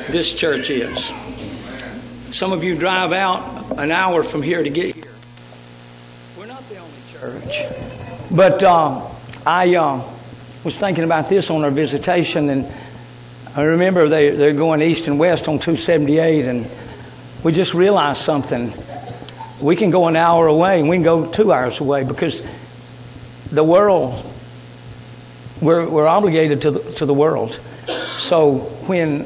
this church is. Some of you drive out an hour from here to get here. We're not the only church. But I was thinking about this on our visitation, and I remember they're going east and west on 278, and we just realized something. We can go an hour away, and we can go 2 hours away, because the world, we're obligated to the world. So when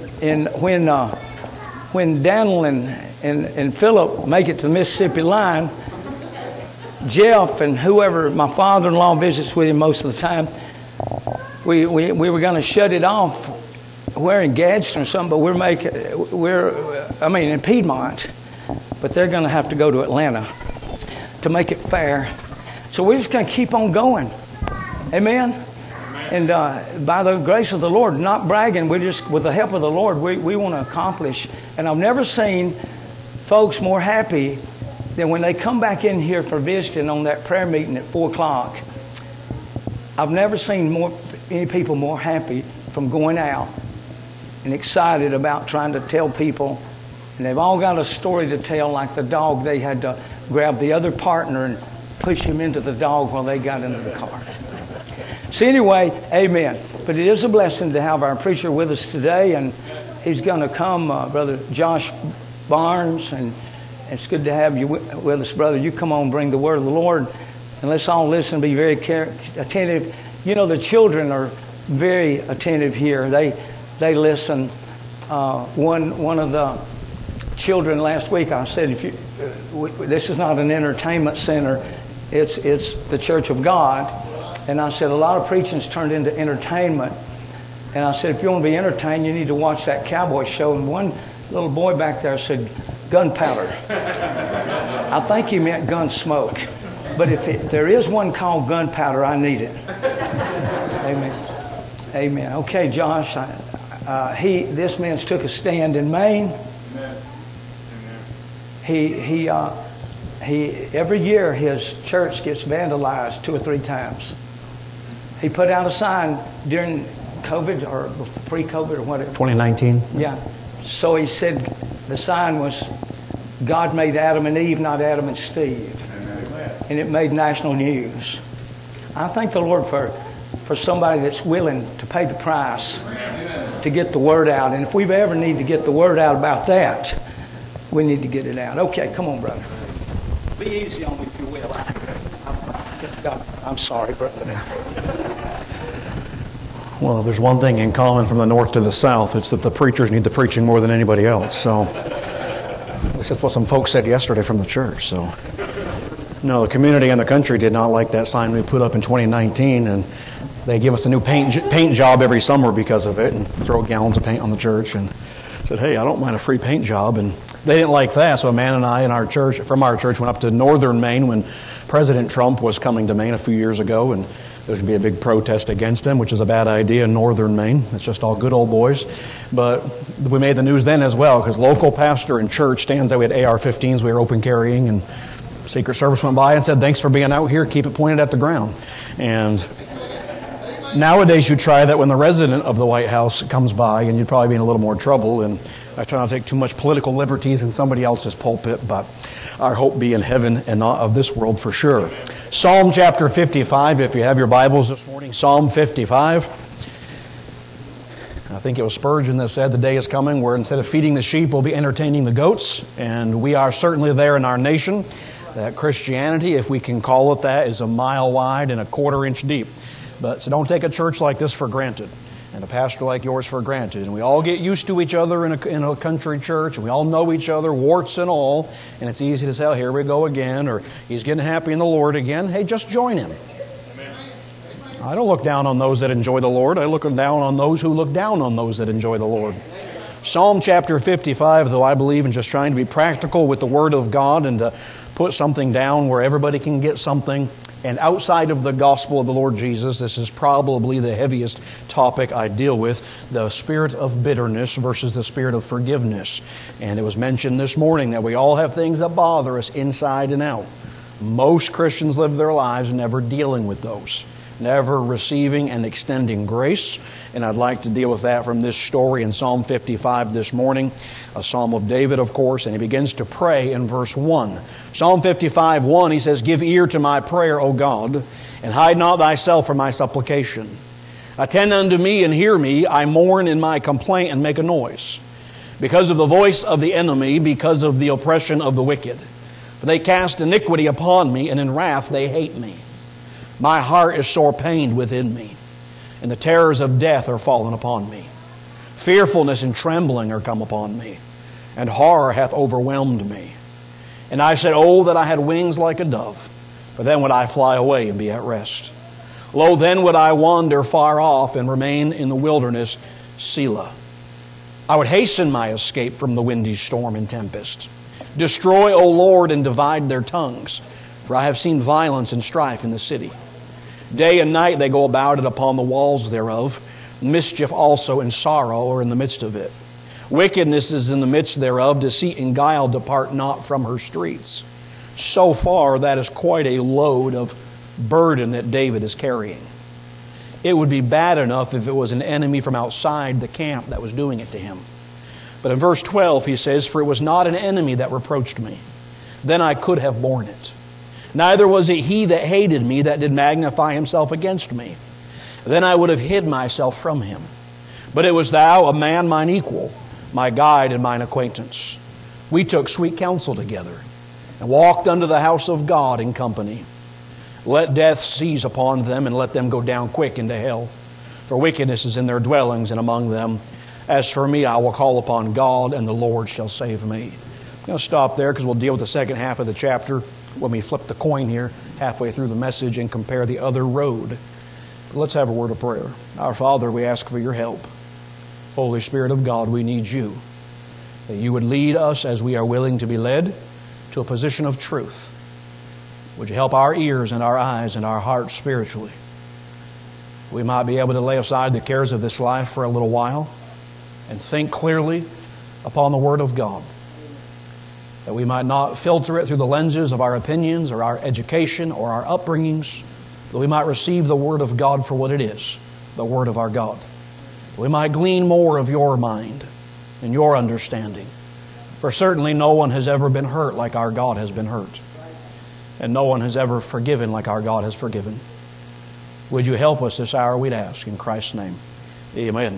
Daniel and Philip make it to the Mississippi line, Jeff and whoever, my father-in-law visits with him most of the time, we were going to shut it off. We're in Gadsden or something, but we're in Piedmont, but they're going to have to go to Atlanta to make it fair. So we're just going to keep on going. Amen? And by the grace of the Lord, not bragging, we're just, with the help of the Lord, we want to accomplish. And I've never seen folks more happy than when they come back in here for visiting on that prayer meeting at 4 o'clock. I've never seen any people more happy from going out and excited about trying to tell people. And they've all got a story to tell, like the dog, they had to grab the other partner and push him into the dog while they got into the car. So anyway, amen. But it is a blessing to have our preacher with us today, and he's going to come, Brother Josh Barnes, and it's good to have you with us, brother. You come on, bring the word of the Lord, and let's all listen, be very attentive. You know, the children are very attentive here. They listen. One of the children last week, I said, this is not an entertainment center, it's the Church of God. And I said, a lot of preaching's turned into entertainment. And I said, if you want to be entertained, you need to watch that cowboy show. And one little boy back there said, gunpowder. I think he meant gun smoke. But if there is one called gunpowder, I need it. Amen. Amen. Okay, Josh, this man's took a stand in Maine. He every year his church gets vandalized 2 or 3 times. He put out a sign during COVID or pre-COVID or whatever. 2019. Yeah. So he said the sign was, God made Adam and Eve, not Adam and Steve. And it made national news. I thank the Lord for somebody that's willing to pay the price to get the word out. And if we ever need to get the word out about that, we need to get it out. Okay, come on, brother. Be easy on me if you will. I'm sorry, brother. Well, there's one thing in common from the north to the south. It's that the preachers need the preaching more than anybody else. So that's what some folks said yesterday from the church. So no, the community and the country did not like that sign we put up in 2019, and they give us a new paint job every summer because of it, and throw gallons of paint on the church, and said, hey, I don't mind a free paint job. And they didn't like that, so a man and I from our church went up to northern Maine when President Trump was coming to Maine a few years ago, and there's going to be a big protest against him, which is a bad idea in northern Maine. It's just all good old boys. But we made the news then as well, because local pastor and church stands out. We had AR-15s we were open carrying, and Secret Service went by and said, thanks for being out here, keep it pointed at the ground. And nowadays you try that when the resident of the White House comes by, and you'd probably be in a little more trouble. And I try not to take too much political liberties in somebody else's pulpit, but our hope be in heaven and not of this world for sure. Psalm chapter 55, if you have your Bibles this morning, Psalm 55. I think it was Spurgeon that said the day is coming where instead of feeding the sheep, we'll be entertaining the goats. And we are certainly there in our nation. That Christianity, if we can call it that, is a mile wide and a quarter-inch deep. So don't take a church like this for granted, and a pastor like yours for granted. And we all get used to each other in a country church, and we all know each other, warts and all, and it's easy to say, oh, here we go again, or he's getting happy in the Lord again. Hey, just join him. Amen. I don't look down on those that enjoy the Lord. I look down on those who look down on those that enjoy the Lord. Psalm chapter 55, though I believe in just trying to be practical with the Word of God and to put something down where everybody can get something. And outside of the gospel of the Lord Jesus, this is probably the heaviest topic I deal with, the spirit of bitterness versus the spirit of forgiveness. And it was mentioned this morning that we all have things that bother us inside and out. Most Christians live their lives never dealing with those. never receiving and extending grace. And I'd like to deal with that from this story in Psalm 55 this morning, a psalm of David, of course, and he begins to pray in verse 1. Psalm 55, 1, he says, "Give ear to my prayer, O God, and hide not thyself from my supplication. Attend unto me and hear me. I mourn in my complaint and make a noise, because of the voice of the enemy, because of the oppression of the wicked. For they cast iniquity upon me, and in wrath they hate me. My heart is sore pained within me, and the terrors of death are fallen upon me. Fearfulness and trembling are come upon me, and horror hath overwhelmed me. And I said, Oh, that I had wings like a dove, for then would I fly away and be at rest. Lo, then would I wander far off and remain in the wilderness, Selah. I would hasten my escape from the windy storm and tempest. Destroy, O Lord, and divide their tongues, for I have seen violence and strife in the city. Day and night they go about it upon the walls thereof. Mischief also and sorrow are in the midst of it. Wickedness is in the midst thereof. Deceit and guile depart not from her streets." So far, that is quite a load of burden that David is carrying. It would be bad enough if it was an enemy from outside the camp that was doing it to him. But in verse 12 he says, "For it was not an enemy that reproached me. Then I could have borne it. Neither was it he that hated me that did magnify himself against me. Then I would have hid myself from him. But it was thou, a man mine equal, my guide and mine acquaintance. We took sweet counsel together, and walked unto the house of God in company. Let death seize upon them, and let them go down quick into hell. For wickedness is in their dwellings and among them. As for me, I will call upon God, and the Lord shall save me." I'm going to stop there because we'll deal with the second half of the chapter when we flip the coin here halfway through the message and compare the other road. But let's have a word of prayer. Our Father, we ask for your help. Holy Spirit of God, we need you, that you would lead us as we are willing to be led to a position of truth. Would you help our ears and our eyes and our hearts spiritually? We might be able to lay aside the cares of this life for a little while and think clearly upon the Word of God. That we might not filter it through the lenses of our opinions or our education or our upbringings. That we might receive the Word of God for what it is, the Word of our God. That we might glean more of your mind and your understanding. For certainly no one has ever been hurt like our God has been hurt. And no one has ever forgiven like our God has forgiven. Would you help us this hour, we'd ask, in Christ's name. Amen.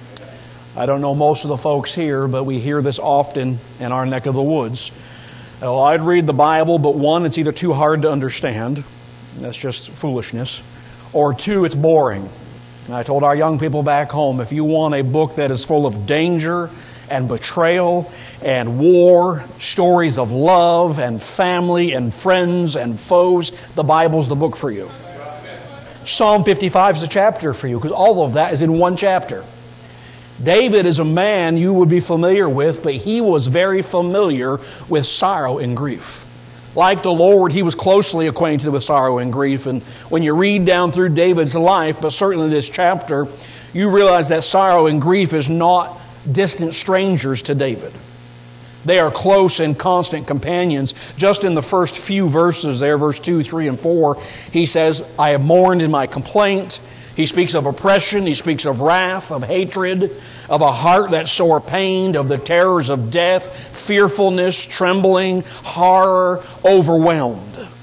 I don't know most of the folks here, but we hear this often in our neck of the woods. Well, I'd read the Bible, but one, it's either too hard to understand. That's just foolishness. Or two, it's boring. And I told our young people back home, if you want a book that is full of danger and betrayal and war, stories of love and family and friends and foes, the Bible's the book for you. Psalm 55 is a chapter for you because all of that is in one chapter. David is a man you would be familiar with, but he was very familiar with sorrow and grief. Like the Lord, he was closely acquainted with sorrow and grief. And when you read down through David's life, but certainly this chapter, you realize that sorrow and grief is not distant strangers to David. They are close and constant companions. Just in the first few verses there, verse 2, 3, and 4, he says, I have mourned in my complaint. He speaks of oppression, he speaks of wrath, of hatred, of a heart that's sore pained, of the terrors of death, fearfulness, trembling, horror, overwhelmed.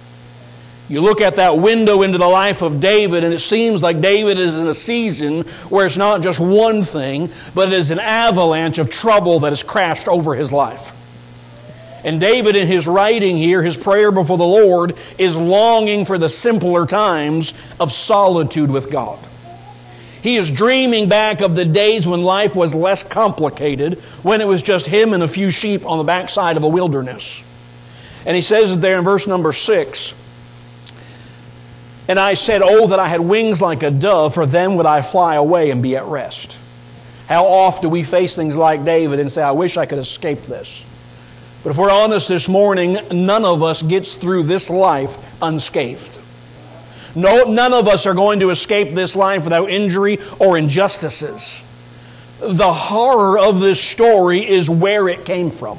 You look at that window into the life of David, and it seems like David is in a season where it's not just one thing, but it is an avalanche of trouble that has crashed over his life. And David, in his writing here, his prayer before the Lord, is longing for the simpler times of solitude with God. He is dreaming back of the days when life was less complicated, when it was just him and a few sheep on the backside of a wilderness. And he says it there in verse number 6, and I said, oh, that I had wings like a dove, for then would I fly away and be at rest. How often do we face things like David and say, I wish I could escape this. But if we're honest this morning, none of us gets through this life unscathed. No, none of us are going to escape this life without injury or injustices. The horror of this story is where it came from.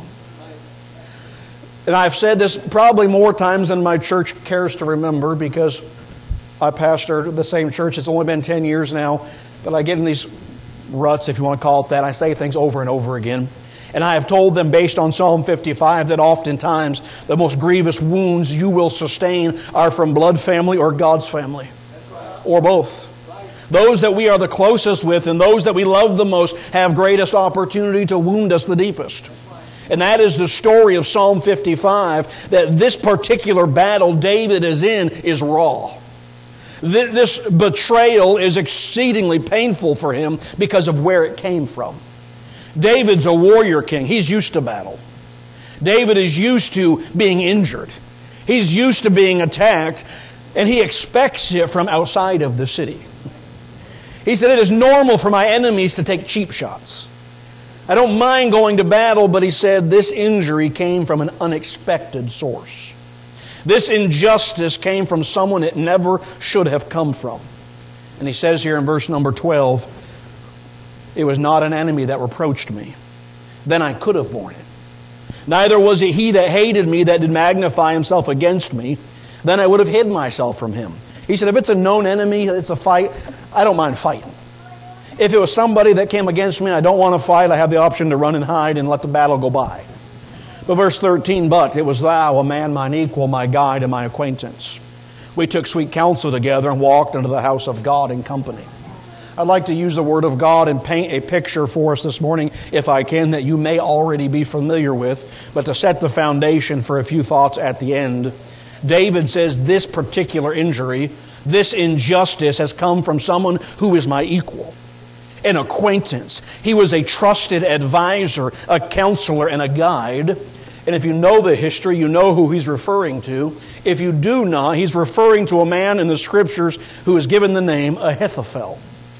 And I've said this probably more times than my church cares to remember, because I pastor the same church. It's only been 10 years now, but I get in these ruts, if you want to call it that. I say things over and over again. And I have told them, based on Psalm 55, that oftentimes the most grievous wounds you will sustain are from blood family or God's family, or both. Those that we are the closest with and those that we love the most have greatest opportunity to wound us the deepest. And that is the story of Psalm 55, that this particular battle David is in is raw. This betrayal is exceedingly painful for him because of where it came from. David's a warrior king. He's used to battle. David is used to being injured. He's used to being attacked, and he expects it from outside of the city. He said, it is normal for my enemies to take cheap shots. I don't mind going to battle, but he said, this injury came from an unexpected source. This injustice came from someone it never should have come from. And he says here in verse number 12, it was not an enemy that reproached me. Then I could have borne it. Neither was it he that hated me that did magnify himself against me. Then I would have hid myself from him. He said, if it's a known enemy, it's a fight, I don't mind fighting. If it was somebody that came against me, I don't want to fight, I have the option to run and hide and let the battle go by. But verse 13, but it was thou, a man mine equal, my guide and my acquaintance. We took sweet counsel together and walked into the house of God in company. I'd like to use the Word of God and paint a picture for us this morning, if I can, that you may already be familiar with, but to set the foundation for a few thoughts at the end. David says this particular injury, this injustice has come from someone who is my equal, an acquaintance. He was a trusted advisor, a counselor, and a guide. And if you know the history, you know who he's referring to. If you do not, he's referring to a man in the Scriptures who is given the name Ahithophel.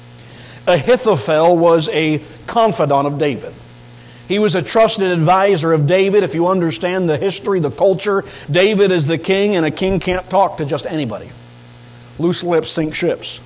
Ahithophel was a confidant of David. He was a trusted advisor of David. If you understand the history, the culture, David is the king, and a king can't talk to just anybody. Loose lips sink ships.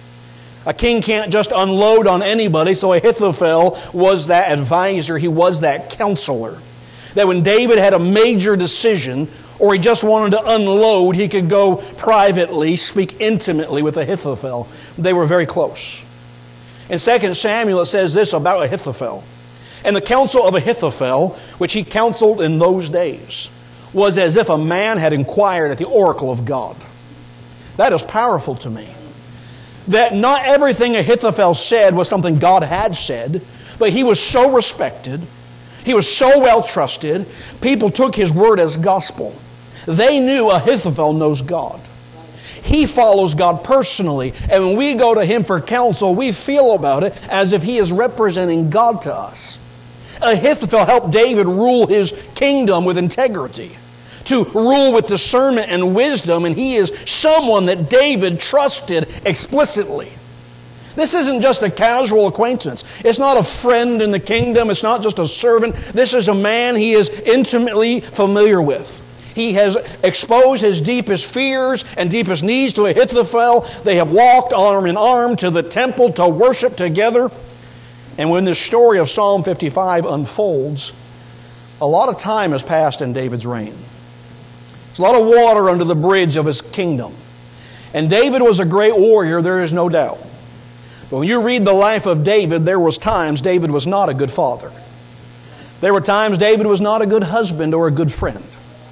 A king can't just unload on anybody, so Ahithophel was that advisor. He was that counselor. That when David had a major decision, or he just wanted to unload, he could go privately, speak intimately with Ahithophel. They were very close. In 2 Samuel, it says this about Ahithophel. And the counsel of Ahithophel, which he counseled in those days, was as if a man had inquired at the oracle of God. That is powerful to me. That not everything Ahithophel said was something God had said, but he was so respected, he was so well trusted, people took his word as gospel. They knew Ahithophel knows God. He follows God personally, and when we go to him for counsel, we feel about it as if he is representing God to us. Ahithophel helped David rule his kingdom with integrity, to rule with discernment and wisdom, and he is someone that David trusted explicitly. This isn't just a casual acquaintance. It's not a friend in the kingdom. It's not just a servant. This is a man he is intimately familiar with. He has exposed his deepest fears and deepest needs to Ahithophel. They have walked arm in arm to the temple to worship together. And when this story of Psalm 55 unfolds, a lot of time has passed in David's reign. There's a lot of water under the bridge of his kingdom. And David was a great warrior, there is no doubt. But when you read the life of David, there was times David was not a good father. There were times David was not a good husband or a good friend.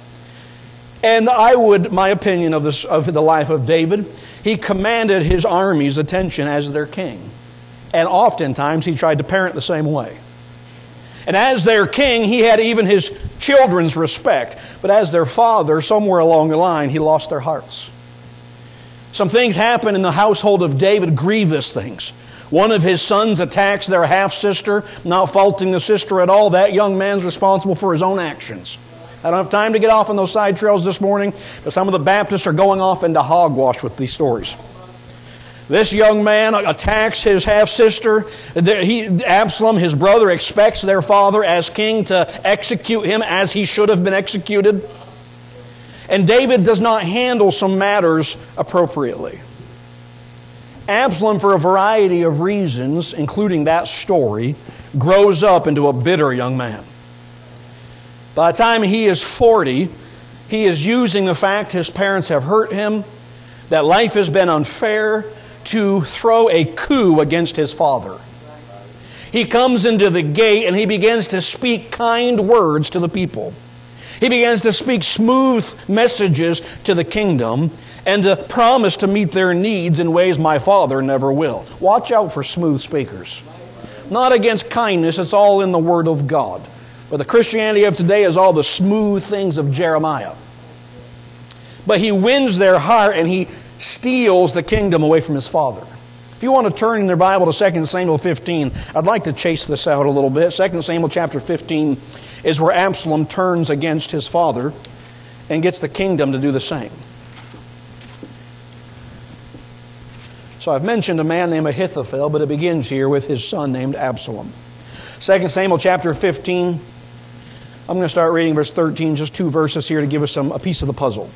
And my opinion of the life of David, he commanded his army's attention as their king. And oftentimes he tried to parent the same way. And as their king, he had even his children's respect. But as their father, somewhere along the line, he lost their hearts. Some things happen in the household of David, grievous things. One of his sons attacks their half-sister, not faulting the sister at all. That young man's responsible for his own actions. I don't have time to get off on those side trails this morning, but some of the Baptists are going off into hogwash with these stories. This young man attacks his half-sister. Absalom, his brother, expects their father as king to execute him as he should have been executed. And David does not handle some matters appropriately. Absalom, for a variety of reasons, including that story, grows up into a bitter young man. By the time he is 40, he is using the fact his parents have hurt him, that life has been unfair, to throw a coup against his father. He comes into the gate and he begins to speak kind words to the people. He begins to speak smooth messages to the kingdom and to promise to meet their needs in ways my Father never will. Watch out for smooth speakers. Not against kindness, it's all in the Word of God. But the Christianity of today is all the smooth things of Jeremiah. But he wins their heart and he steals the kingdom away from his father. If you want to turn in their Bible to 2 Samuel 15, I'd like to chase this out a little bit. 2 Samuel chapter 15 is where Absalom turns against his father and gets the kingdom to do the same. So I've mentioned a man named Ahithophel, but it begins here with his son named Absalom. 2 Samuel chapter 15, I'm going to start reading verse 13, just 2 verses here to give us a piece of the puzzle.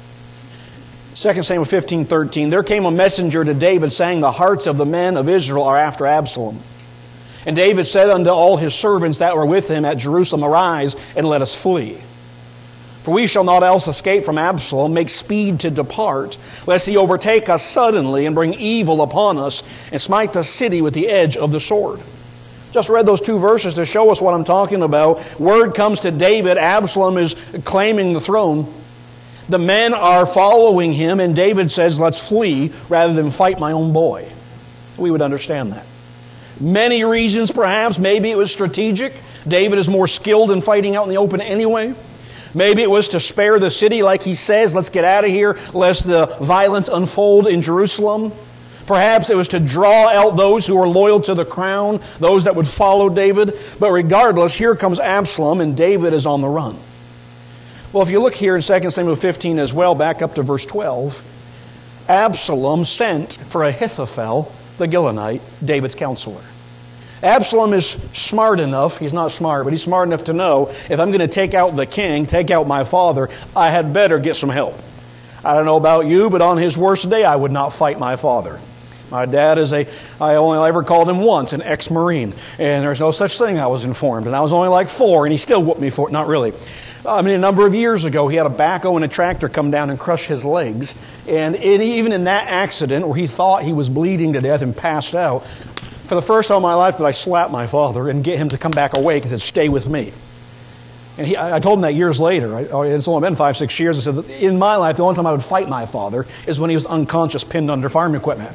2 Samuel 15:13, there came a messenger to David saying, the hearts of the men of Israel are after Absalom. And David said unto all his servants that were with him at Jerusalem, arise and let us flee. For we shall not else escape from Absalom, make speed to depart, lest he overtake us suddenly and bring evil upon us and smite the city with the edge of the sword. Just read those 2 verses to show us what I'm talking about. Word comes to David, Absalom is claiming the throne. The men are following him, and David says, let's flee rather than fight my own boy. We would understand that. Many reasons perhaps. Maybe it was strategic. David is more skilled in fighting out in the open anyway. Maybe it was to spare the city, like he says, let's get out of here lest the violence unfold in Jerusalem. Perhaps it was to draw out those who were loyal to the crown, those that would follow David. But regardless, here comes Absalom, and David is on the run. Well, if you look here in 2 Samuel 15 as well, back up to verse 12, Absalom sent for Ahithophel, the Gilonite, David's counselor. Absalom is smart enough, he's not smart, but he's smart enough to know, if I'm going to take out the king, take out my father, I had better get some help. I don't know about you, but on his worst day, I would not fight my father. My dad is I only ever called him once, an ex-Marine, and there's no such thing, I was informed. And I was only like 4, and he still whooped me for it, not really. I mean, a number of years ago, he had a backhoe and a tractor come down and crush his legs. And even in that accident, where he thought he was bleeding to death and passed out, for the first time in my life did I slap my father and get him to come back awake and said, stay with me. And I told him that years later. It's only been 5-6 years. I said, that in my life, the only time I would fight my father is when he was unconscious, pinned under farm equipment.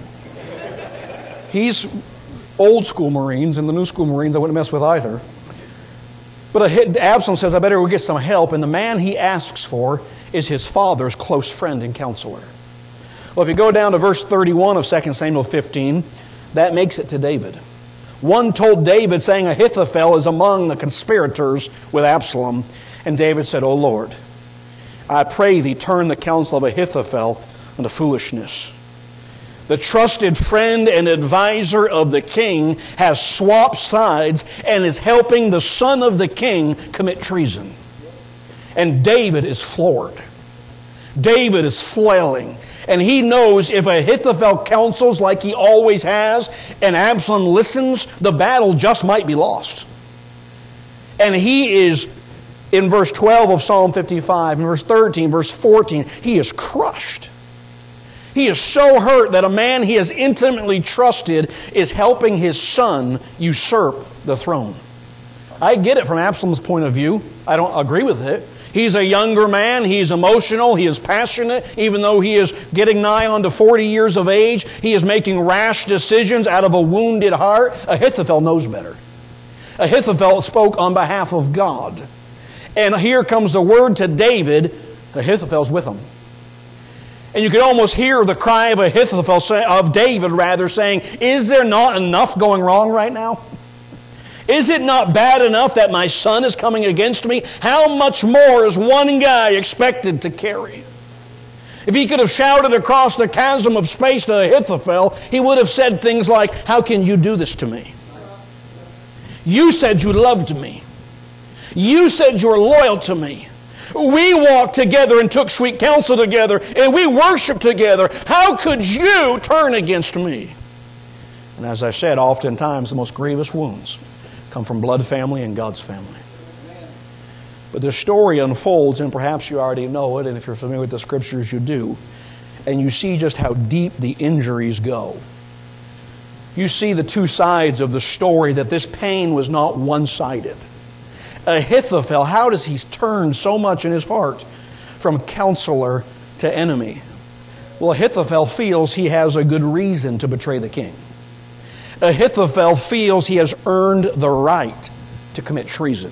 He's old school Marines, and the new school Marines I wouldn't mess with either. But Absalom says, I better go get some help. And the man he asks for is his father's close friend and counselor. Well, if you go down to verse 31 of 2 Samuel 15, that makes it to David. One told David, saying, Ahithophel is among the conspirators with Absalom. And David said, O Lord, I pray thee, turn the counsel of Ahithophel into foolishness. The trusted friend and advisor of the king has swapped sides and is helping the son of the king commit treason. And David is floored. David is flailing. And he knows if Ahithophel counsels like he always has and Absalom listens, the battle just might be lost. And he is, in verse 12 of Psalm 55, in verse 13, verse 14, he is crushed. He is so hurt that a man he has intimately trusted is helping his son usurp the throne. I get it from Absalom's point of view. I don't agree with it. He's a younger man. He's emotional. He is passionate. Even though he is getting nigh on to 40 years of age, he is making rash decisions out of a wounded heart. Ahithophel knows better. Ahithophel spoke on behalf of God. And here comes the word to David. Ahithophel's with him. And you can almost hear the cry of Ahithophel, of David rather, saying, is there not enough going wrong right now? Is it not bad enough that my son is coming against me? How much more is one guy expected to carry? If he could have shouted across the chasm of space to Ahithophel, he would have said things like, how can you do this to me? You said you loved me. You said you were loyal to me. We walked together and took sweet counsel together, and we worshiped together. How could you turn against me? And as I said, oftentimes the most grievous wounds come from blood family and God's family. But the story unfolds, and perhaps you already know it, and if you're familiar with the Scriptures, you do. and you see just how deep the injuries go. You see the two sides of the story, that this pain was not one-sided. Ahithophel, how does he turn so much in his heart from counselor to enemy? Well, Ahithophel feels he has a good reason to betray the king. Ahithophel feels he has earned the right to commit treason.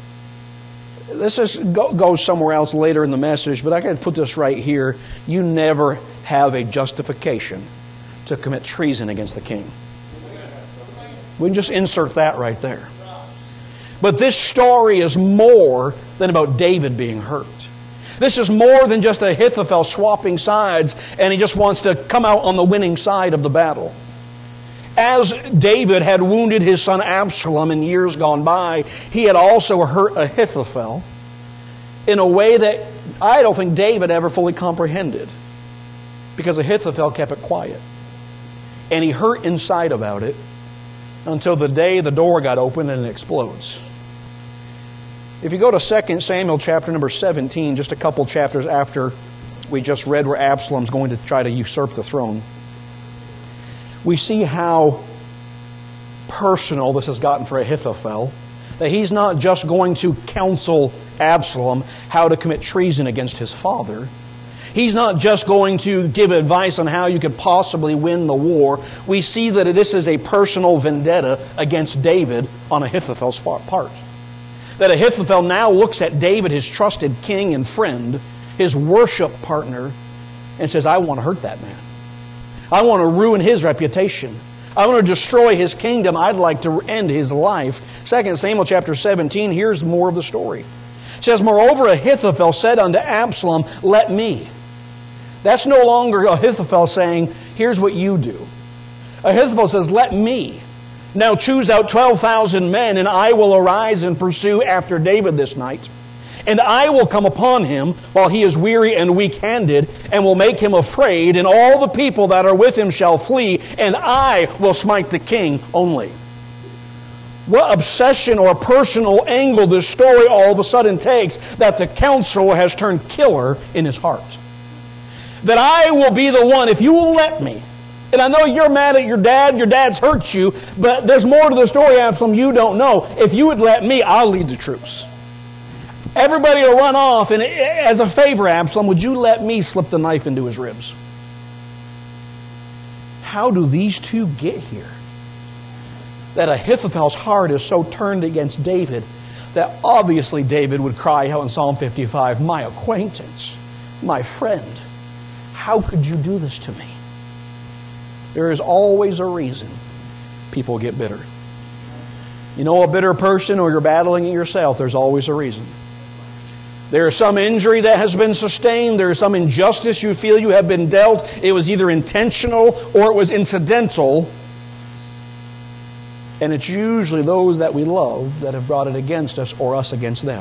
This goes somewhere else later in the message, but I got to put this right here. You never have a justification to commit treason against the king. We can just insert that right there. But this story is more than about David being hurt. This is more than just Ahithophel swapping sides and he just wants to come out on the winning side of the battle. As David had wounded his son Absalom in years gone by, he had also hurt Ahithophel in a way that I don't think David ever fully comprehended, because Ahithophel kept it quiet. And he hurt inside about it until the day the door got opened and it explodes. If you go to 2 Samuel chapter number 17, just a couple chapters after we just read where Absalom's going to try to usurp the throne, we see how personal this has gotten for Ahithophel, that he's not just going to counsel Absalom how to commit treason against his father. He's not just going to give advice on how you could possibly win the war. We see that this is a personal vendetta against David on Ahithophel's part. That Ahithophel now looks at David, his trusted king and friend, his worship partner, and says, I want to hurt that man. I want to ruin his reputation. I want to destroy his kingdom. I'd like to end his life. 2 Samuel chapter 17, here's more of the story. It says, Moreover, Ahithophel said unto Absalom, Let me. That's no longer Ahithophel saying, here's what you do. Ahithophel says, Let me. Now choose out 12,000 men, and I will arise and pursue after David this night. And I will come upon him while he is weary and weak-handed, and will make him afraid, and all the people that are with him shall flee, and I will smite the king only. What obsession or personal angle this story all of a sudden takes, that the counselor has turned killer in his heart. That I will be the one, if you will let me. And I know you're mad at your dad's hurt you, but there's more to the story, Absalom, you don't know. If you would let me, I'll lead the troops. Everybody will run off, and as a favor, Absalom, would you let me slip the knife into his ribs? How do these two get here? That Ahithophel's heart is so turned against David that obviously David would cry out in Psalm 55, My acquaintance, my friend, how could you do this to me? There is always a reason people get bitter. You know a bitter person, or you're battling it yourself, there's always a reason. There is some injury that has been sustained. There is some injustice you feel you have been dealt. It was either intentional or it was incidental. And it's usually those that we love that have brought it against us or us against them.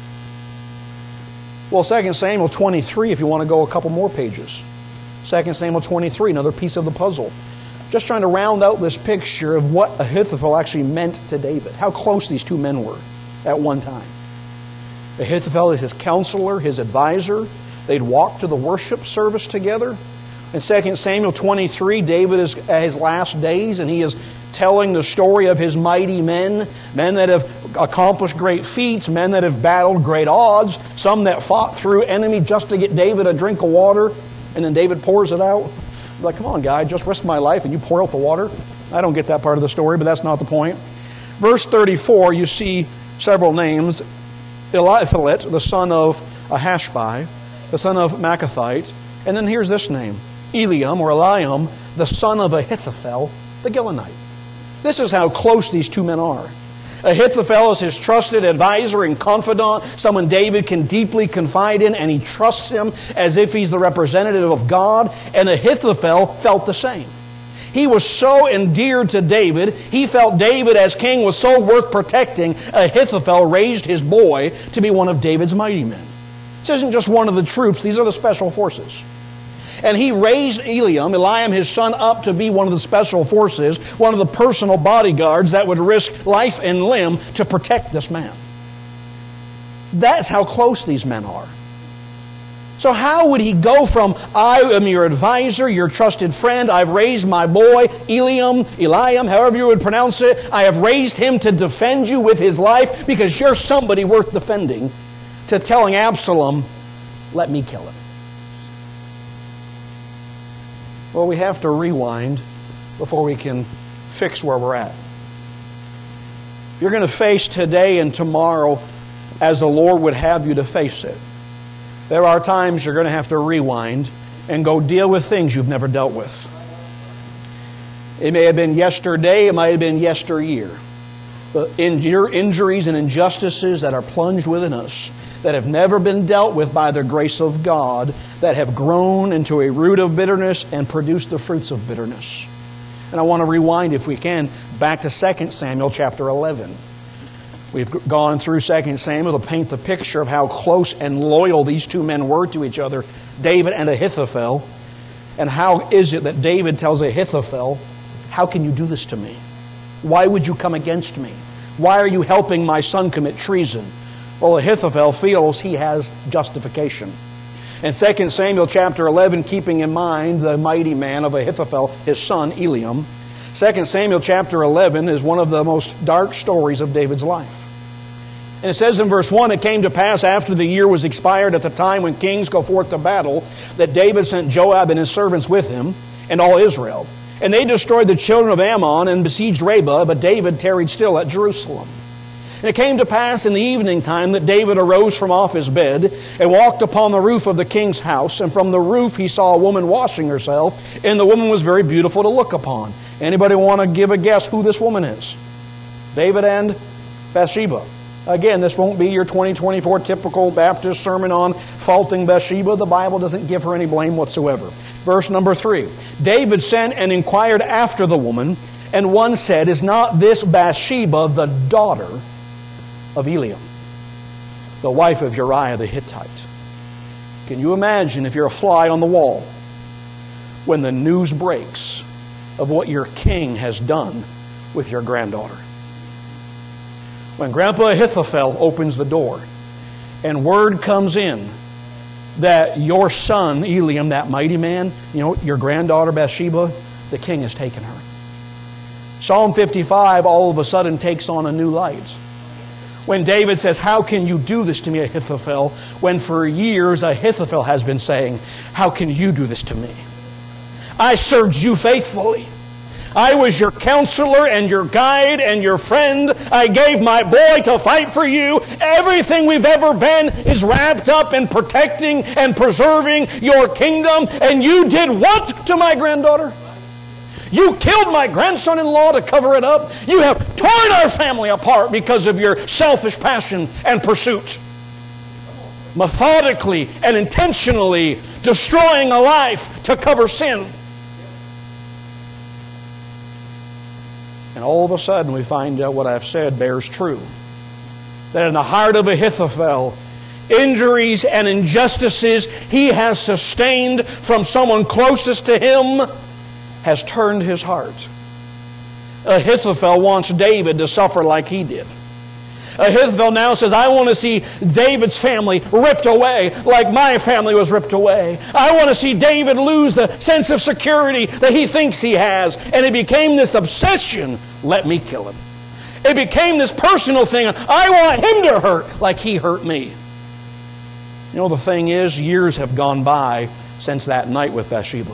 Well, 2 Samuel 23, if you want to go a couple more pages. 2 Samuel 23, another piece of the puzzle. Just trying to round out this picture of what Ahithophel actually meant to David. How close these two men were at one time. Ahithophel is his counselor, his advisor. They'd walk to the worship service together. In 2 Samuel 23, David is at his last days, and he is telling the story of his mighty men, men that have accomplished great feats, men that have battled great odds, some that fought through enemy just to get David a drink of water, and then David pours it out. Like, come on, guy, I just risked my life, and you pour out the water? I don't get that part of the story, but that's not the point. Verse 34, you see several names. Eliphalet, the son of Ahashbai, the son of Maacathite. And then here's this name, Eliam, or Eliam, the son of Ahithophel, the Gilonite. This is how close these two men are. Ahithophel is his trusted advisor and confidant, someone David can deeply confide in, and he trusts him as if he's the representative of God. And Ahithophel felt the same. He was so endeared to David, he felt David as king was so worth protecting, Ahithophel raised his boy to be one of David's mighty men. This isn't just one of the troops, these are the special forces. And he raised Eliam, his son, up to be one of the special forces, one of the personal bodyguards that would risk life and limb to protect this man. That's how close these men are. So how would he go from, I am your advisor, your trusted friend, I've raised my boy, Eliam, however you would pronounce it, I have raised him to defend you with his life because you're somebody worth defending, to telling Absalom, let me kill him. Well, we have to rewind before we can fix where we're at. You're going to face today and tomorrow as the Lord would have you to face it. There are times you're going to have to rewind and go deal with things you've never dealt with. It may have been yesterday, it might have been yesteryear. But injuries and injustices that are plunged within us, that have never been dealt with by the grace of God, that have grown into a root of bitterness and produced the fruits of bitterness. And I want to rewind, if we can, back to 2 Samuel chapter 11. We've gone through 2 Samuel to paint the picture of how close and loyal these two men were to each other, David and Ahithophel. And how is it that David tells Ahithophel, how can you do this to me? Why would you come against me? Why are you helping my son commit treason? Well, Ahithophel feels he has justification. In 2 Samuel chapter 11, keeping in mind the mighty man of Ahithophel, his son Eliam, 2 Samuel chapter 11 is one of the most dark stories of David's life. And it says in verse 1, it came to pass after the year was expired at the time when kings go forth to battle, that David sent Joab and his servants with him and all Israel. And they destroyed the children of Ammon and besieged Rabbah, but David tarried still at Jerusalem. And it came to pass in the evening time that David arose from off his bed and walked upon the roof of the king's house. And from the roof he saw a woman washing herself, and the woman was very beautiful to look upon. Anybody want to give a guess who this woman is? David and Bathsheba. Again, this won't be your 2024 typical Baptist sermon on faulting Bathsheba. The Bible doesn't give her any blame whatsoever. Verse number 3. David sent and inquired after the woman, and one said, is not this Bathsheba the daughter of Eliam, the wife of Uriah the Hittite? Can you imagine if you're a fly on the wall when the news breaks of what your king has done with your granddaughter? When Grandpa Ahithophel opens the door and word comes in that your son Eliam, that mighty man, your granddaughter Bathsheba, the king has taken her. Psalm 55 all of a sudden takes on a new light. When David says, how can you do this to me, Ahithophel? When for years Ahithophel has been saying, how can you do this to me? I served you faithfully. I was your counselor and your guide and your friend. I gave my boy to fight for you. Everything we've ever been is wrapped up in protecting and preserving your kingdom. And you did what to my granddaughter? You killed my grandson-in-law to cover it up. You have torn our family apart because of your selfish passion and pursuit. Methodically and intentionally destroying a life to cover sin. And all of a sudden we find out what I've said bears true. That in the heart of Ahithophel, injuries and injustices he has sustained from someone closest to him has turned his heart. Ahithophel wants David to suffer like he did. Ahithophel now says, I want to see David's family ripped away like my family was ripped away. I want to see David lose the sense of security that he thinks he has. And it became this obsession, let me kill him. It became this personal thing, I want him to hurt like he hurt me. The thing is, years have gone by since that night with Bathsheba.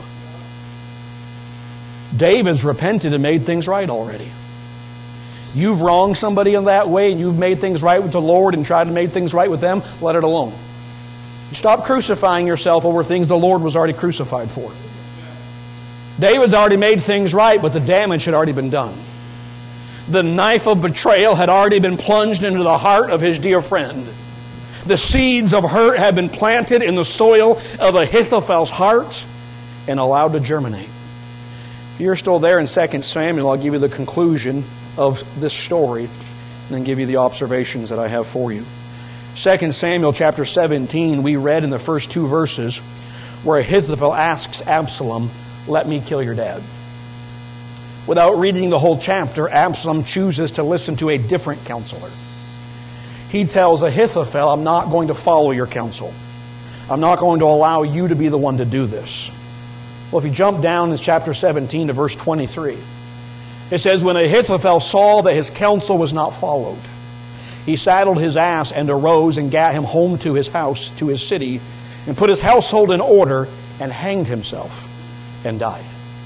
David's repented and made things right already. You've wronged somebody in that way and you've made things right with the Lord and tried to make things right with them, let it alone. Stop crucifying yourself over things the Lord was already crucified for. David's already made things right, but the damage had already been done. The knife of betrayal had already been plunged into the heart of his dear friend. The seeds of hurt had been planted in the soil of Ahithophel's heart and allowed to germinate. If you're still there in 2 Samuel, I'll give you the conclusion of this story and then give you the observations that I have for you. 2 Samuel chapter 17, we read in the first 2 verses where Ahithophel asks Absalom, let me kill your dad. Without reading the whole chapter, Absalom chooses to listen to a different counselor. He tells Ahithophel, I'm not going to follow your counsel. I'm not going to allow you to be the one to do this. Well, if you jump down in chapter 17 to verse 23, it says, when Ahithophel saw that his counsel was not followed, he saddled his ass and arose and gat him home to his house, to his city, and put his household in order and hanged himself and died.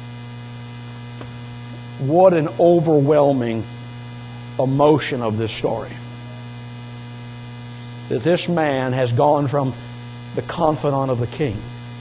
What an overwhelming emotion of this story. That this man has gone from the confidant of the king,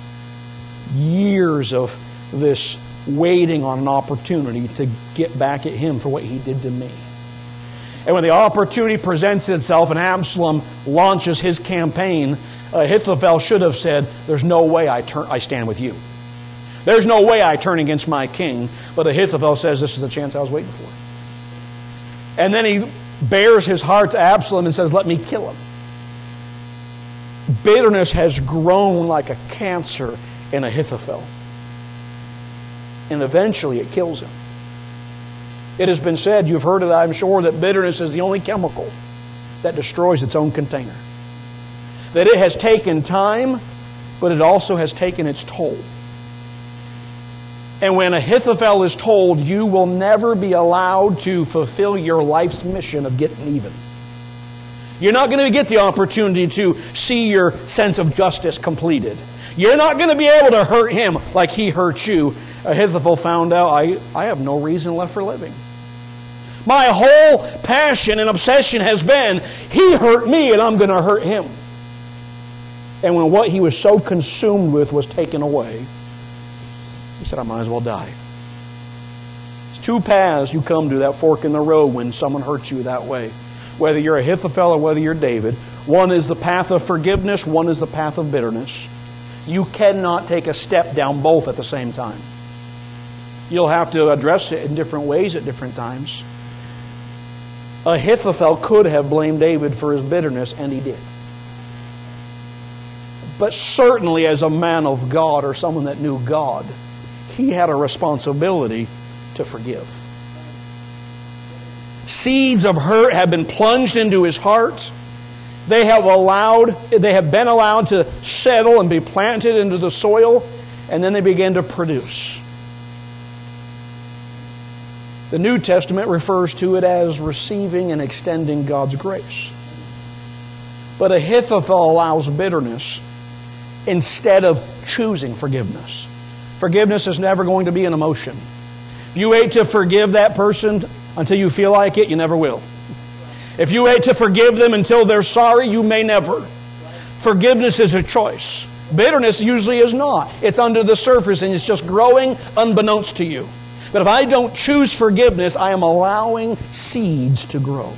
years of this waiting on an opportunity to get back at him for what he did to me. And when the opportunity presents itself and Absalom launches his campaign, Ahithophel should have said, there's no way I stand with you. There's no way I turn against my king. But Ahithophel says, this is the chance I was waiting for. And then he bares his heart to Absalom and says, let me kill him. Bitterness has grown like a cancer in Ahithophel. And eventually it kills him. It has been said, you've heard it, I'm sure, that bitterness is the only chemical that destroys its own container. That it has taken time, but it also has taken its toll. And when Ahithophel is told, you will never be allowed to fulfill your life's mission of getting even. You're not going to get the opportunity to see your sense of justice completed. You're not going to be able to hurt him like he hurt you. Ahithophel found out, I have no reason left for living. My whole passion and obsession has been, he hurt me and I'm going to hurt him. And when what he was so consumed with was taken away, he said, I might as well die. It's two paths you come to, that fork in the road when someone hurts you that way. Whether you're Ahithophel or whether you're David. One is the path of forgiveness, one is the path of bitterness. You cannot take a step down both at the same time. You'll have to address it in different ways at different times. Ahithophel could have blamed David for his bitterness, and he did. But certainly as a man of God or someone that knew God, he had a responsibility to forgive. Seeds of hurt have been plunged into his heart. They have been allowed to settle and be planted into the soil, and then they begin to produce. The New Testament refers to it as receiving and extending God's grace. But Ahithophel allows bitterness instead of choosing forgiveness. Forgiveness is never going to be an emotion. If you wait to forgive that person until you feel like it, you never will. If you wait to forgive them until they're sorry, you may never. Forgiveness is a choice. Bitterness usually is not. It's under the surface and it's just growing unbeknownst to you. But if I don't choose forgiveness, I am allowing seeds to grow.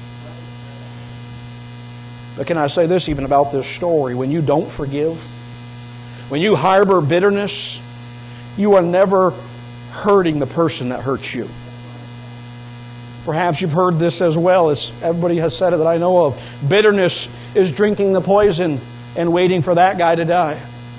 But can I say this even about this story? When you don't forgive, when you harbor bitterness, you are never hurting the person that hurts you. Perhaps you've heard this as well, as everybody has said it that I know of. Bitterness is drinking the poison and waiting for that guy to die.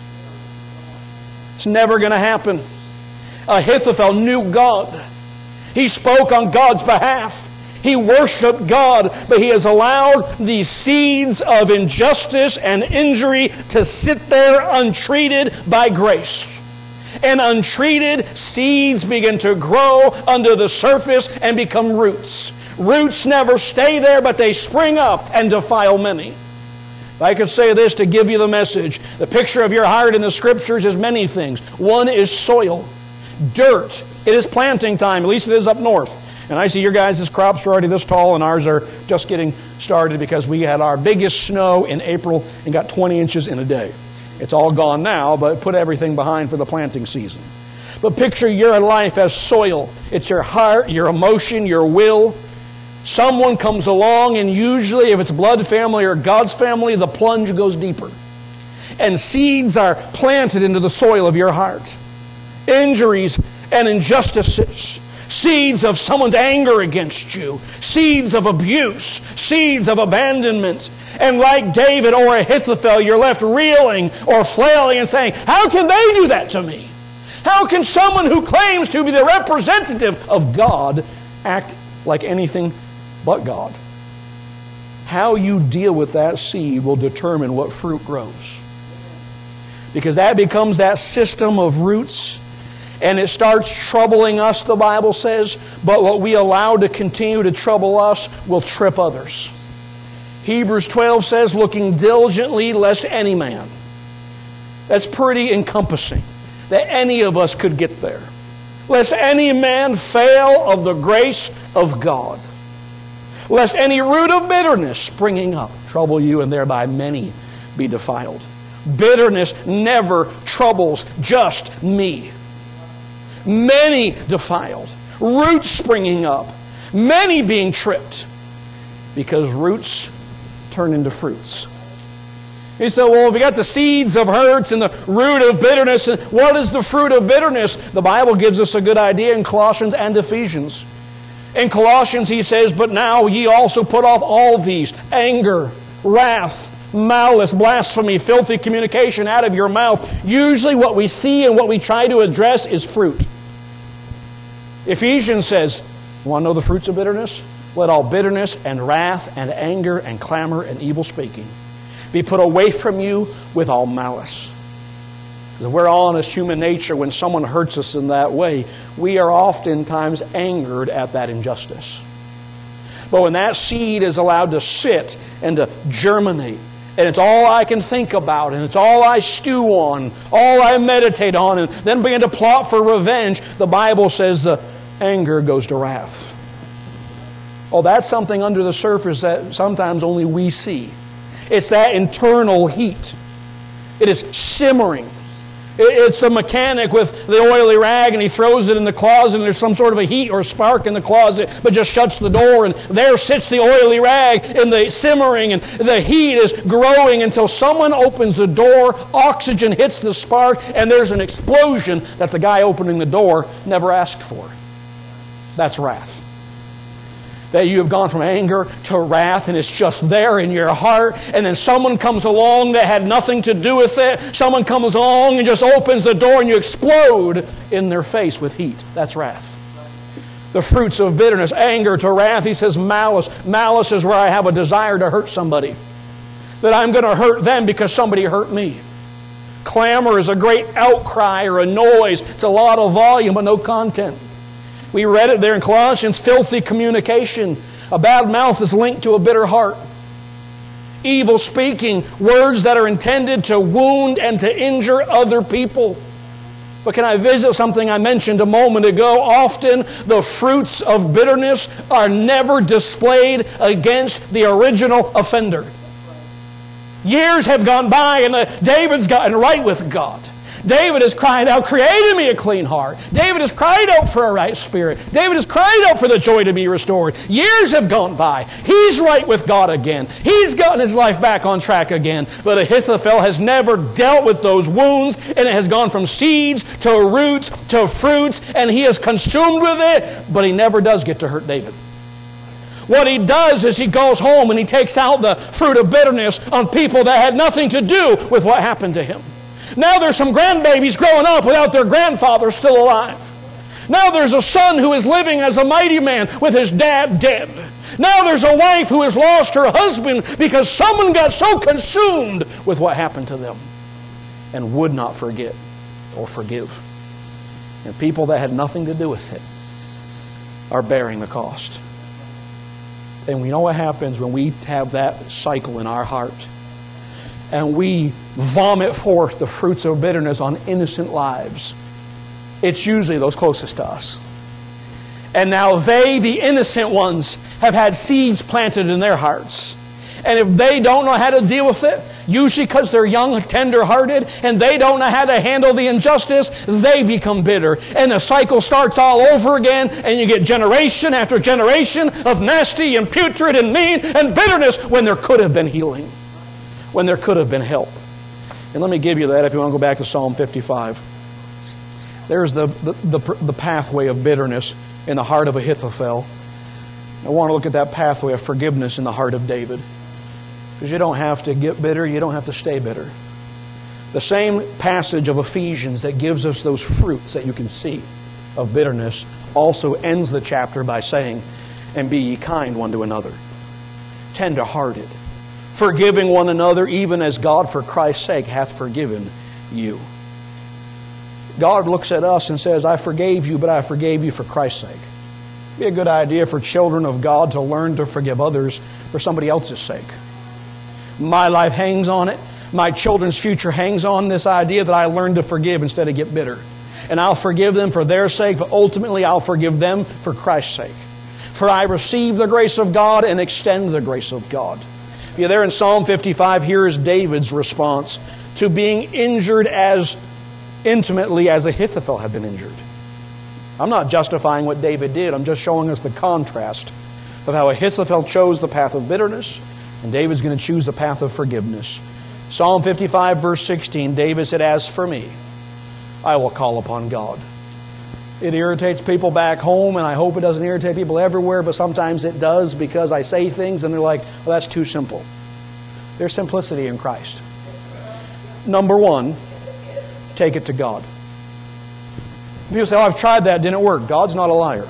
It's never going to happen. Ahithophel knew God. He spoke on God's behalf. He worshiped God, but he has allowed these seeds of injustice and injury to sit there untreated by grace. And untreated seeds begin to grow under the surface and become roots. Roots never stay there, but they spring up and defile many. If I could say this to give you the message, the picture of your heart in the Scriptures is many things. One is soil, dirt. It is planting time, at least it is up north. And I see your guys' crops are already this tall, and ours are just getting started because we had our biggest snow in April and got 20 inches in a day. It's all gone now, but put everything behind for the planting season. But picture your life as soil. It's your heart, your emotion, your will. Someone comes along, and usually if it's blood family or God's family, the plunge goes deeper. And seeds are planted into the soil of your heart. Injuries and injustices. Seeds of someone's anger against you. Seeds of abuse. Seeds of abandonment. And like David or Ahithophel, you're left reeling or flailing and saying, how can they do that to me? How can someone who claims to be the representative of God act like anything but God? How you deal with that seed will determine what fruit grows. Because that becomes that system of roots, and it starts troubling us, the Bible says, but what we allow to continue to trouble us will trip others. Hebrews 12 says, looking diligently lest any man. That's pretty encompassing, that any of us could get there. Lest any man fail of the grace of God. Lest any root of bitterness springing up trouble you, and thereby many be defiled. Bitterness never troubles just me. Many defiled. Roots springing up. Many being tripped. Because roots turn into fruits. He said, well, if we got the seeds of hurts and the root of bitterness, what is the fruit of bitterness? The Bible gives us a good idea in Colossians and Ephesians. In Colossians he says, but now ye also put off all these, anger, wrath, malice, blasphemy, filthy communication out of your mouth. Usually what we see and what we try to address is fruit. Ephesians says, you want to know the fruits of bitterness? Let all bitterness and wrath and anger and clamor and evil speaking be put away from you with all malice. Because we're honest human nature, when someone hurts us in that way, we are oftentimes angered at that injustice. But when that seed is allowed to sit and to germinate, and it's all I can think about, and it's all I stew on, all I meditate on, and then begin to plot for revenge, the Bible says the anger goes to wrath. Oh, that's something under the surface that sometimes only we see. It's that internal heat. It is simmering. It's the mechanic with the oily rag, and he throws it in the closet, and there's some sort of a heat or spark in the closet, but just shuts the door, and there sits the oily rag in the simmering, and the heat is growing until someone opens the door, oxygen hits the spark, and there's an explosion that the guy opening the door never asked for. That's wrath. That you have gone from anger to wrath, and it's just there in your heart, and then someone comes along that had nothing to do with it. Someone comes along and just opens the door, and you explode in their face with heat. That's wrath. The fruits of bitterness, anger to wrath. He says malice. Malice is where I have a desire to hurt somebody. That I'm going to hurt them because somebody hurt me. Clamor is a great outcry or a noise. It's a lot of volume but no content. We read it there in Colossians, filthy communication. A bad mouth is linked to a bitter heart. Evil speaking, words that are intended to wound and to injure other people. But can I visit something I mentioned a moment ago? Often the fruits of bitterness are never displayed against the original offender. Years have gone by and David's gotten right with God. David has cried out, create in me a clean heart. David has cried out for a right spirit. David has cried out for the joy to be restored. Years have gone by. He's right with God again. He's gotten his life back on track again. But Ahithophel has never dealt with those wounds, and it has gone from seeds to roots to fruits, and he is consumed with it, but he never does get to hurt David. What he does is he goes home and he takes out the fruit of bitterness on people that had nothing to do with what happened to him. Now there's some grandbabies growing up without their grandfather still alive. Now there's a son who is living as a mighty man with his dad dead. Now there's a wife who has lost her husband because someone got so consumed with what happened to them and would not forget or forgive. And people that had nothing to do with it are bearing the cost. And we know what happens when we have that cycle in our heart. And we vomit forth the fruits of bitterness on innocent lives. It's usually those closest to us. And now they, the innocent ones, have had seeds planted in their hearts. And if they don't know how to deal with it, usually because they're young, tender-hearted, and they don't know how to handle the injustice, they become bitter. And the cycle starts all over again, and you get generation after generation of nasty and putrid and mean and bitterness when there could have been healing. When there could have been help. And let me give you that if you want to go back to Psalm 55. There's the pathway of bitterness in the heart of Ahithophel. I want to look at that pathway of forgiveness in the heart of David. Because you don't have to get bitter, you don't have to stay bitter. The same passage of Ephesians that gives us those fruits that you can see of bitterness also ends the chapter by saying, and be ye kind one to another, tender-hearted, forgiving one another, even as God for Christ's sake hath forgiven you. God looks at us and says, I forgave you, but I forgave you for Christ's sake. It'd be a good idea for children of God to learn to forgive others for somebody else's sake. My life hangs on it. My children's future hangs on this idea that I learn to forgive instead of get bitter. And I'll forgive them for their sake, but ultimately I'll forgive them for Christ's sake. For I receive the grace of God and extend the grace of God. If you're there in Psalm 55, here is David's response to being injured as intimately as Ahithophel had been injured. I'm not justifying what David did. I'm just showing us the contrast of how Ahithophel chose the path of bitterness, and David's going to choose the path of forgiveness. Psalm 55, verse 16, David said, as for me, I will call upon God. It irritates people back home, and I hope it doesn't irritate people everywhere, but sometimes it does because I say things and they're like, well, that's too simple. There's simplicity in Christ. Number one, take it to God. People say, oh, I've tried that, didn't work. God's not a liar.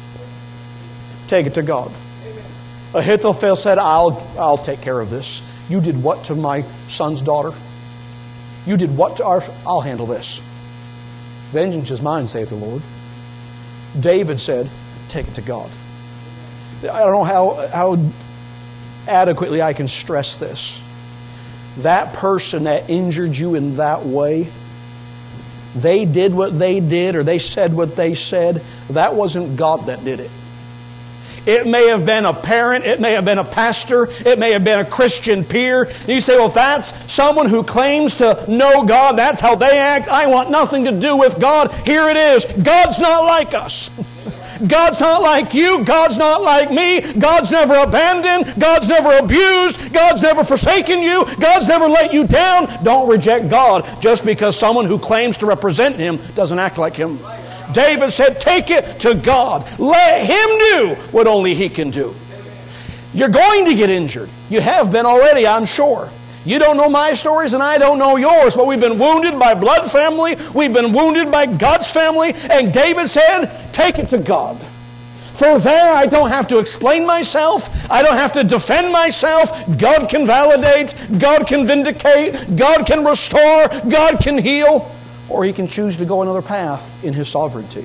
Take it to God. Ahithophel said, I'll take care of this. You did what to my son's daughter? You did what to our... I'll handle this. Vengeance is mine, saith the Lord. David said, take it to God. I don't know how adequately I can stress this. That person that injured you in that way, they did what they did or they said what they said. That wasn't God that did it. It may have been a parent, it may have been a pastor, it may have been a Christian peer. And you say, well, if that's someone who claims to know God, that's how they act, I want nothing to do with God. Here it is. God's not like us. God's not like you. God's not like me. God's never abandoned. God's never abused. God's never forsaken you. God's never let you down. Don't reject God just because someone who claims to represent Him doesn't act like Him. David said, take it to God. Let Him do what only He can do. You're going to get injured. You have been already, I'm sure. You don't know my stories and I don't know yours, but we've been wounded by blood family. We've been wounded by God's family. And David said, take it to God. For there I don't have to explain myself. I don't have to defend myself. God can validate. God can vindicate. God can restore. God can heal. Or He can choose to go another path in His sovereignty.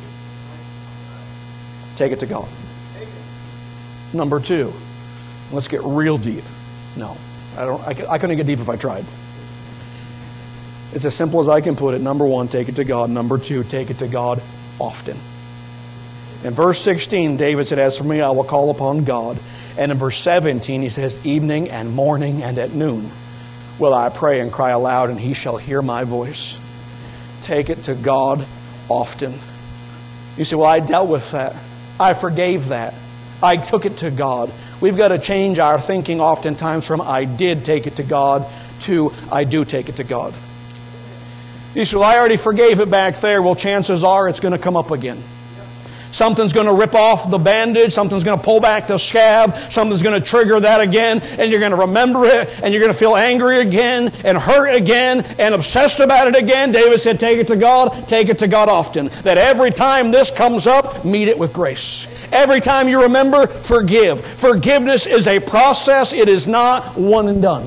Take it to God. Number two, let's get real deep. No, I couldn't get deep if I tried. It's as simple as I can put it. Number one, take it to God. Number two, take it to God often. In verse 16, David said, as for me, I will call upon God. And in verse 17, he says, evening and morning and at noon will I pray and cry aloud, and He shall hear my voice. Take it to God often. You say, well, I dealt with that. I forgave that. I took it to God. We've got to change our thinking oftentimes from I did take it to God to I do take it to God. You say, well, I already forgave it back there. Well, chances are it's going to come up again. Something's going to rip off the bandage. Something's going to pull back the scab. Something's going to trigger that again. And you're going to remember it. And you're going to feel angry again and hurt again and obsessed about it again. David said, take it to God. Take it to God often. That every time this comes up, meet it with grace. Every time you remember, forgive. Forgiveness is a process. It is not one and done.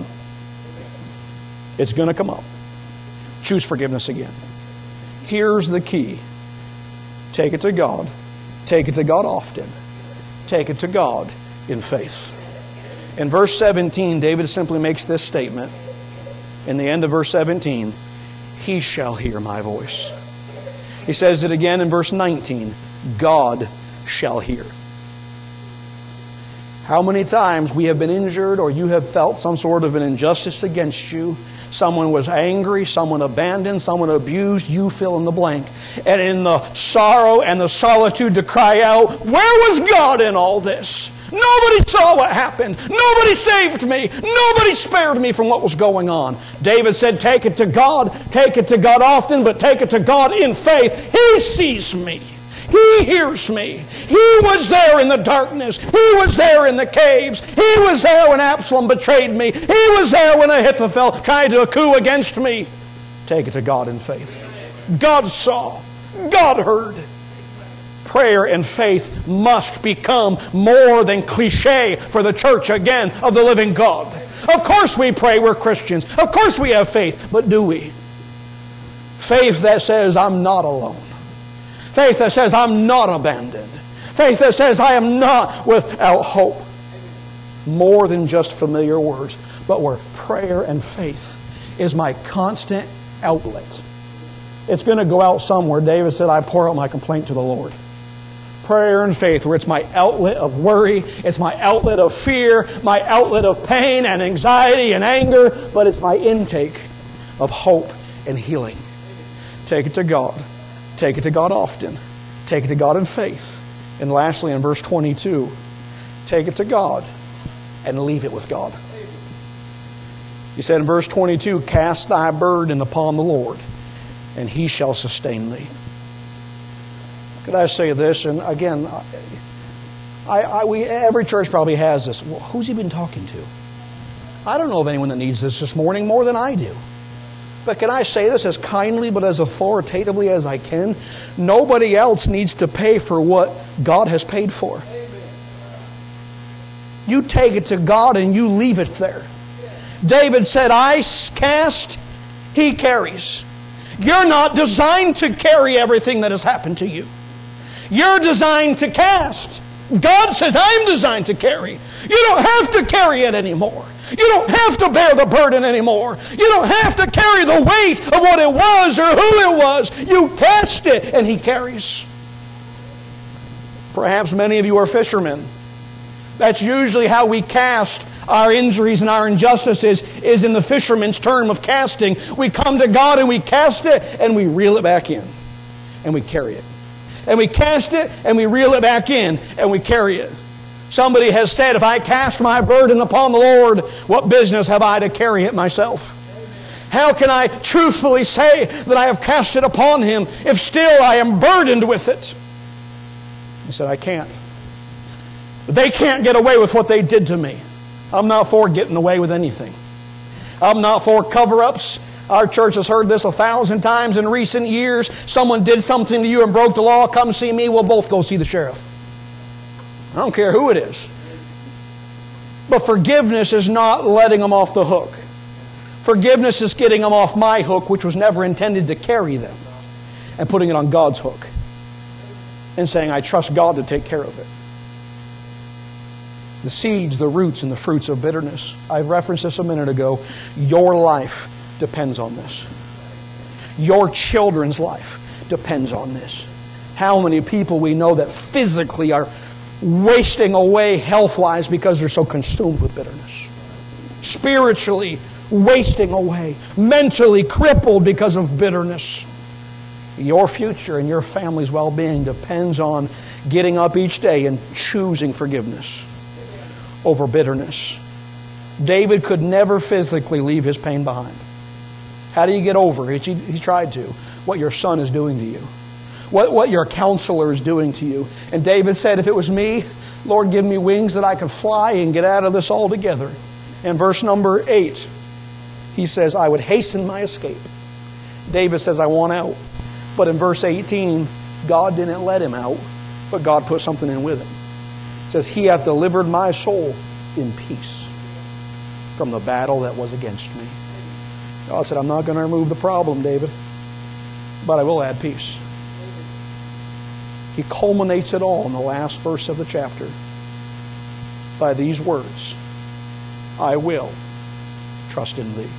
It's going to come up. Choose forgiveness again. Here's the key. Take it to God. Take it to God often. Take it to God in faith. In verse 17, David simply makes this statement. In the end of verse 17, He shall hear my voice. He says it again in verse 19, God shall hear. How many times we have been injured or you have felt some sort of an injustice against you. Someone was angry, someone abandoned, someone abused, you fill in the blank. And in the sorrow and the solitude to cry out, where was God in all this? Nobody saw what happened. Nobody saved me. Nobody spared me from what was going on. David said, take it to God. Take it to God often, but take it to God in faith. He sees me. He hears me. He was there in the darkness. He was there in the caves. He was there when Absalom betrayed me. He was there when Ahithophel tried to coup against me. Take it to God in faith. God saw. God heard. Prayer and faith must become more than cliche for the church again of the living God. Of course we pray, we're Christians. Of course we have faith. But do we? Faith that says, I'm not alone. Faith that says, I'm not abandoned. Faith that says, I am not without hope. More than just familiar words, but where prayer and faith is my constant outlet. It's going to go out somewhere. David said, I pour out my complaint to the Lord. Prayer and faith, where it's my outlet of worry, it's my outlet of fear, my outlet of pain and anxiety and anger, but it's my intake of hope and healing. Take it to God. Take it to God often. Take it to God in faith. And lastly, in verse 22, take it to God and leave it with God. He said in verse 22, cast thy burden upon the Lord, and He shall sustain thee. Could I say this? And again, every church probably has this. Well, who's He been talking to? I don't know of anyone that needs this morning more than I do. But can I say this as kindly but as authoritatively as I can? Nobody else needs to pay for what God has paid for. You take it to God and you leave it there. David said, I cast, He carries. You're not designed to carry everything that has happened to you. You're designed to cast. God says, I'm designed to carry. You don't have to carry it anymore. You don't have to bear the burden anymore. You don't have to carry the weight of what it was or who it was. You cast it and He carries. Perhaps many of you are fishermen. That's usually how we cast our injuries and our injustices, is in the fisherman's term of casting. We come to God and we cast it and we reel it back in and we carry it. And we cast it and we reel it back in and we carry it. Somebody has said, if I cast my burden upon the Lord, what business have I to carry it myself? How can I truthfully say that I have cast it upon Him if still I am burdened with it? He said, I can't. They can't get away with what they did to me. I'm not for getting away with anything. I'm not for cover-ups. Our church has heard this 1,000 times in recent years. Someone did something to you and broke the law. Come see me. We'll both go see the sheriff. I don't care who it is. But forgiveness is not letting them off the hook. Forgiveness is getting them off my hook, which was never intended to carry them, and putting it on God's hook and saying, I trust God to take care of it. The seeds, the roots, and the fruits of bitterness. I've referenced this a minute ago. Your life depends on this. Your children's life depends on this. How many people we know that physically are wasting away health-wise because they're so consumed with bitterness. Spiritually wasting away. Mentally crippled because of bitterness. Your future and your family's well-being depends on getting up each day and choosing forgiveness over bitterness. David could never physically leave his pain behind. How do you get over it? He tried to. What your son is doing to you. What your counselor is doing to you. And David said, if it was me, Lord, give me wings that I could fly and get out of this altogether. In verse number 8, he says, I would hasten my escape. David says, I want out. But in verse 18, God didn't let him out, but God put something in with him. It says, He hath delivered my soul in peace from the battle that was against me. God said, I'm not going to remove the problem, David, but I will add peace. He culminates it all in the last verse of the chapter by these words, I will trust in thee.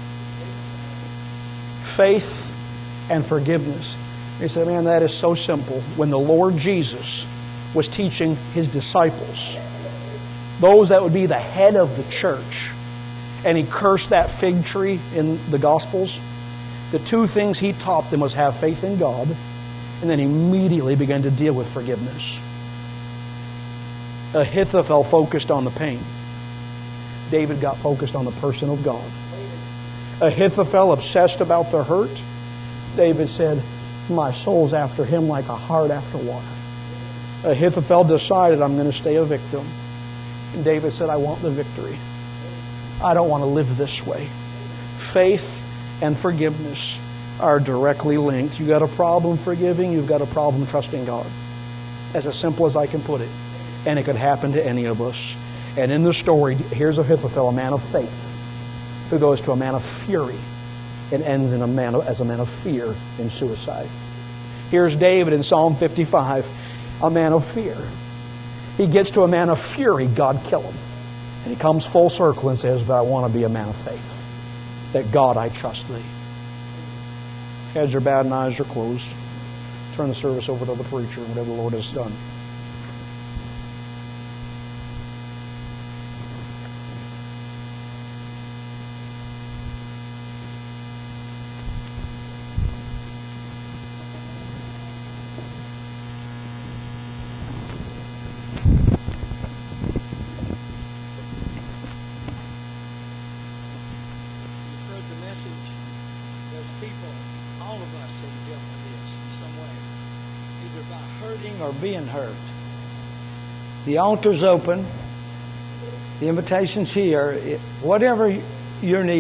Faith and forgiveness. You say, man, that is so simple. When the Lord Jesus was teaching His disciples, those that would be the head of the church, and He cursed that fig tree in the Gospels, the two things He taught them was have faith in God, and then immediately began to deal with forgiveness. Ahithophel focused on the pain. David got focused on the person of God. Ahithophel obsessed about the hurt. David said, my soul's after him like a hart after water. Ahithophel decided, I'm going to stay a victim. And David said, I want the victory. I don't want to live this way. Faith and forgiveness are directly linked. You've got a problem forgiving, you've got a problem trusting God. As simple as I can put it. And it could happen to any of us. And in the story, here's Ahithophel, a man of faith, who goes to a man of fury and ends in as a man of fear in suicide. Here's David in Psalm 55, a man of fear. He gets to a man of fury, God kill him. And he comes full circle and says, but I want to be a man of faith. That God, I trust Thee. Heads are bowed and eyes are closed. Turn the service over to the preacher and whatever the Lord has done. Or being hurt. The altar's open. The invitation's here. Whatever your need